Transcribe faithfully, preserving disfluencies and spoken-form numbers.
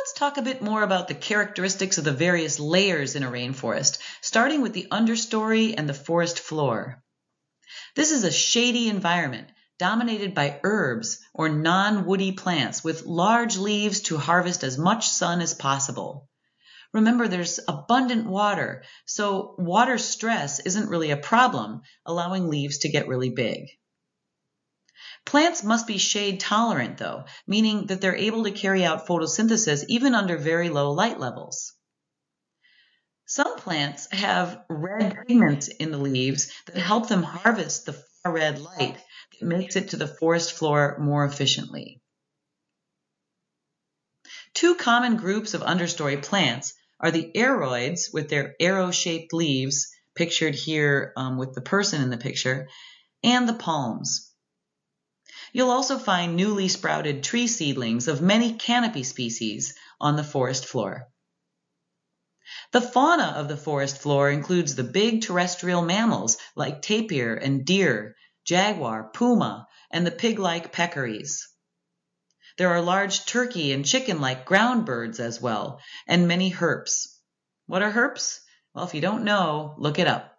let's talk a bit more about the characteristics of the various layers in a rainforest, starting with the understory and the forest floor. This is a shady environment dominated by herbs or non-woody plants with large leaves to harvest as much sun as possible. Remember, there's abundant water, so water stress isn't really a problem, allowing leaves to get really big. Plants must be shade tolerant, though, meaning that they're able to carry out photosynthesis even under very low light levels. Some plants have red pigments in the leaves that help them harvest the far red light that makes it to the forest floor more efficiently. Two common groups of understory plants are the aroids with their arrow-shaped leaves, pictured here um, with the person in the picture, and the palms. You'll also find newly sprouted tree seedlings of many canopy species on the forest floor. The fauna of the forest floor includes the big terrestrial mammals like tapir and deer, jaguar, puma, and the pig-like peccaries. There are large turkey and chicken-like ground birds as well, and many herps. What are herps? Well, if you don't know, look it up.